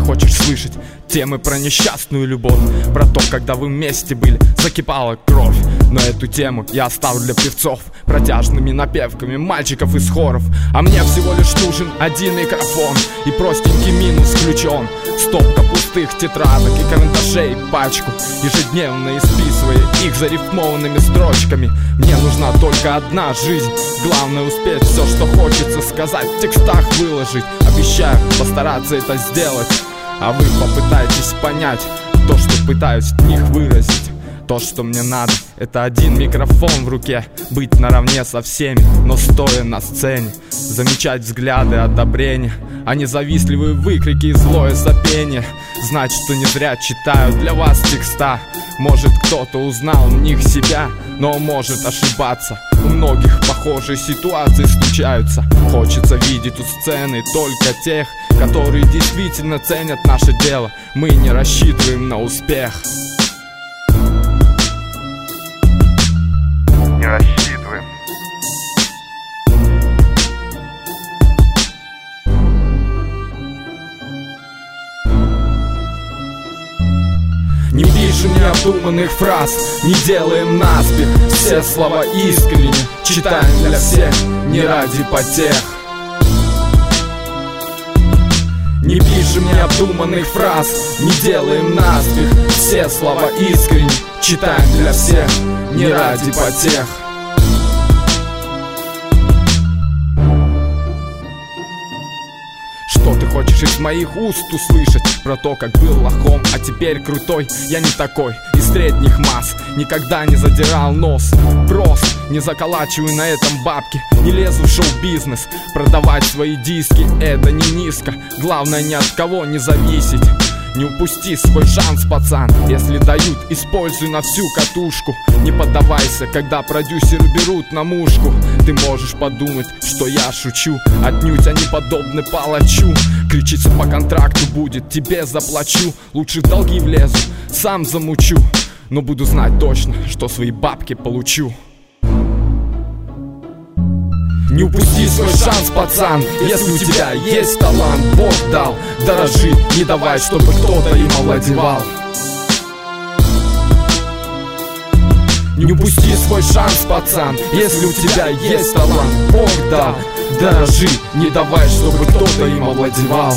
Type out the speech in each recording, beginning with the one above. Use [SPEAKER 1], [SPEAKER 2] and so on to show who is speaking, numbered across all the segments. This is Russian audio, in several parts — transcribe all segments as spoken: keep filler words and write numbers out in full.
[SPEAKER 1] хочешь слышать темы про несчастную любовь, про то, когда вы вместе были, закипала кровь. Но эту тему я оставлю для певцов, протяжными напевками мальчиков из хоров. А мне всего лишь нужен один микрофон и простенький минус включен. Стопка пустых тетрадок и карандашей, пачку, ежедневно исписывая их зарифмованными строчками. Мне нужна только одна жизнь, главное успеть все, что хочется сказать, в текстах выложить. Обещаю постараться это сделать, а вы попытайтесь понять то, что пытаюсь в них выразить. То, что мне надо, это один микрофон в руке, быть наравне со всеми, но стоя на сцене, замечать взгляды одобрения, а не завистливые выкрики и злое сопение. Знать, что не зря читаю для вас текста. Может, кто-то узнал в них себя, но может ошибаться. У многих похожие ситуации случаются. Хочется видеть у сцены только тех, которые действительно ценят наше дело. Мы не рассчитываем на успех.
[SPEAKER 2] Не рассчитываем.
[SPEAKER 1] Не пишем необдуманных фраз, не делаем наспех. Все слова искренне, читаем для всех, не ради потех. Не пишем необдуманных фраз, не делаем наспех. Все слова искренне, читаем для всех, не ради потех. Что ты хочешь из моих уст услышать? Про то, как был лохом, а теперь крутой. Я не такой, из средних масс, никогда не задирал нос. Просто не заколачиваю на этом бабки, не лезу в шоу-бизнес. Продавать свои диски — это не низко. Главное, ни от кого не зависеть. Не упусти свой шанс, пацан. Если дают, используй на всю катушку. Не поддавайся, когда продюсеры берут на мушку. Ты можешь подумать, что я шучу, отнюдь они подобны палачу. Кричиться по контракту будет, тебе заплачу. Лучше в долги влезу, сам замучу, но буду знать точно, что свои бабки получу. Не упусти свой шанс, пацан. Если у тебя есть талант, Бог дал, дорожи, не давай, чтобы кто-то им овладевал. Не упусти свой шанс, пацан. Если у тебя есть талант, Бог дал, дорожи, не давай, чтобы кто-то им овладевал.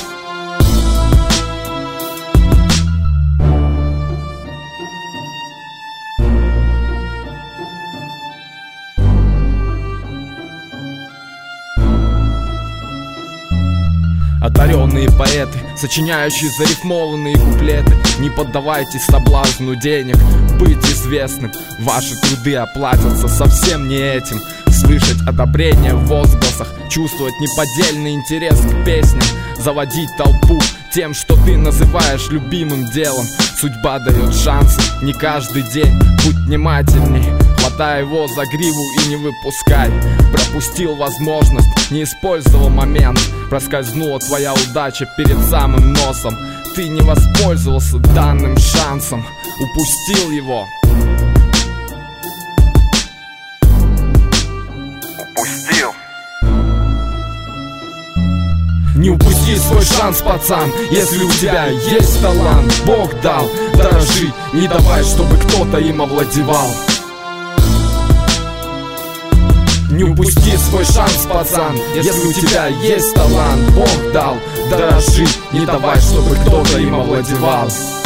[SPEAKER 1] Одаренные поэты, сочиняющие зарифмованные куплеты, не поддавайтесь соблазну денег, быть известным. Ваши труды оплатятся совсем не этим. Слышать одобрение в возгласах, чувствовать неподдельный интерес к песням, заводить толпу тем, что ты называешь любимым делом. Судьба дает шансы не каждый день, будь внимательней. Хватай его за гриву и не выпускай. Пропустил возможность, не использовал момент. Проскользнула твоя удача перед самым носом. Ты не воспользовался данным шансом, упустил его.
[SPEAKER 2] Упустил.
[SPEAKER 1] Не упусти свой шанс, пацан. Если у тебя есть талант, Бог дал, дорожи, не давай, чтобы кто-то им овладевал. Не упусти свой шанс, пацан. Если у тебя есть талант, Бог дал, дорожи, не давай, чтобы кто-то им овладевал.